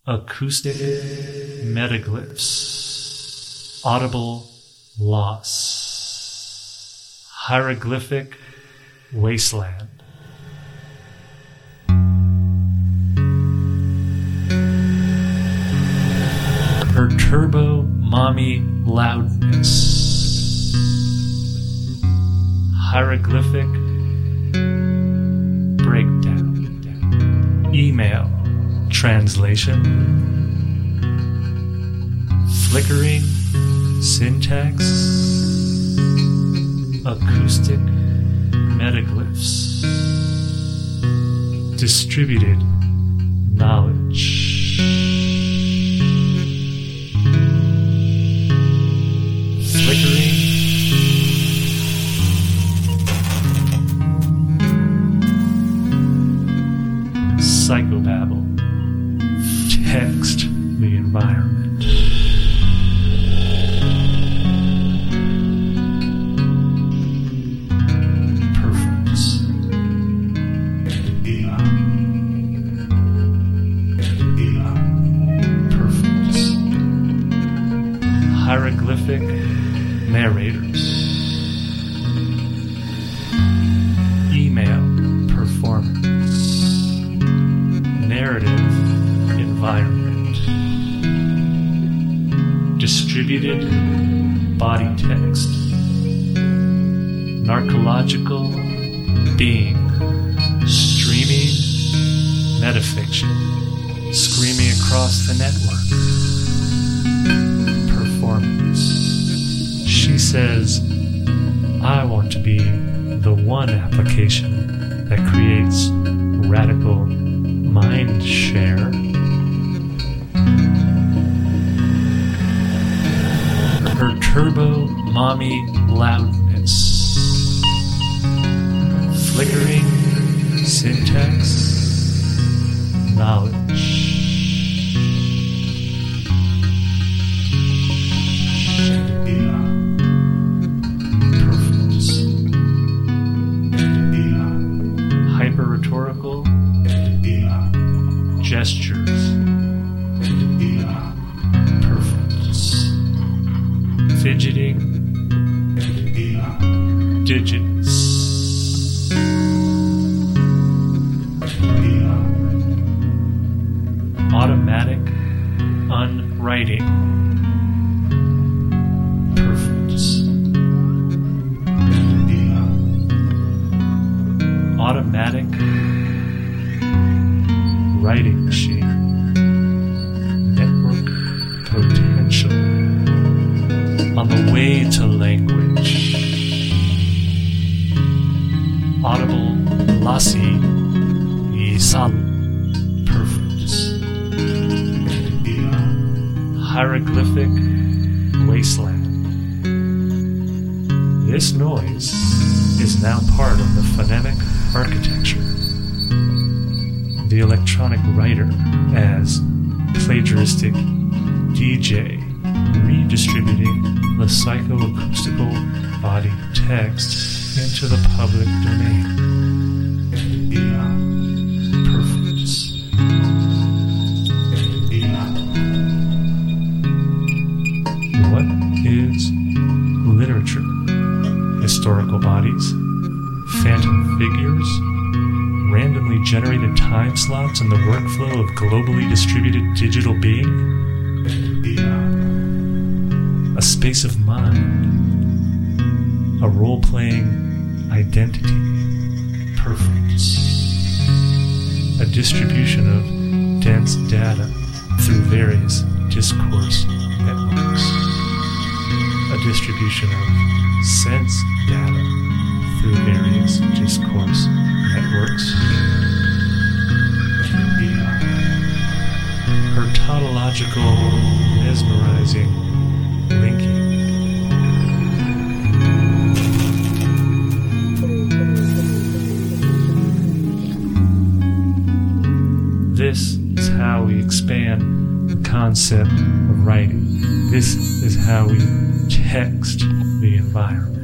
Acoustic metaglyphs. Audible loss. Hieroglyphic wasteland. Her turbo mommy loudness. Hieroglyphic breakdown. Email translation. Flickering syntax. Acoustic metaglyphs. Distributed knowledge. Flickering psychobabble. Text the environment. Perfect. Perfect. Hieroglyphic narrators. Email performance. Narrative environment. Distributed body text. Narcological being. Streaming metafiction. Screaming across the network. Performance. She says, I want to be the one application that creates radical mind share. Her turbo mommy loudness. Flickering syntax knowledge. Perfect. Hyper-rhetorical gestures. Perfect. Fidgeting digits. Automatic unwriting. Perfect. Automatic writing machine. Network potential. On the way to language. Audible lassi isal. Perfect. Hieroglyphic wasteland. This noise is now part of the phonemic architecture. The electronic writer as plagiaristic DJ redistributing the psychoacoustical body text into the public domain. Perfect. What is literature? Historical bodies? Phantom figures? Randomly generated time slots in the workflow of globally distributed digital being? A space of mind. A role-playing identity. Perfect. A distribution of dense data through various discourse networks. A distribution of sense data through various discourse networks. Her tautological, mesmerizing linking. This is how we expand the concept of writing. This is how we text the environment.